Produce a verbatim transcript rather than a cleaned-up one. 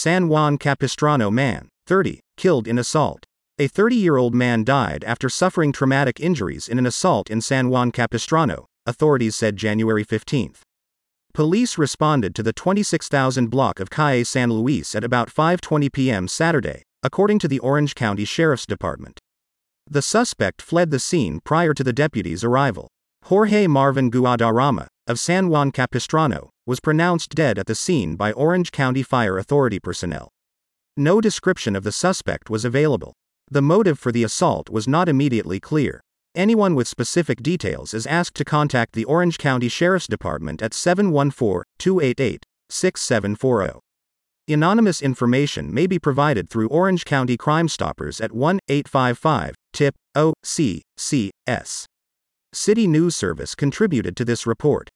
San Juan Capistrano man, thirty, killed in assault. A thirty-year-old man died after suffering traumatic injuries in an assault in San Juan Capistrano, authorities said January fifteenth. Police responded to the twenty-six thousand block of Calle San Luis at about five twenty p m Saturday, according to the Orange County Sheriff's Department. The suspect fled the scene prior to the deputies' arrival. Jorge Marvin Guadarrama, of San Juan Capistrano, was pronounced dead at the scene by Orange County Fire Authority personnel. No description of the suspect was available. The motive for the assault was not immediately clear. Anyone with specific details is asked to contact the Orange County Sheriff's Department at seven one four, two eight eight, six seven four zero. Anonymous information may be provided through Orange County Crime Stoppers at one eight five five, tip, O C C S. City News Service contributed to this report.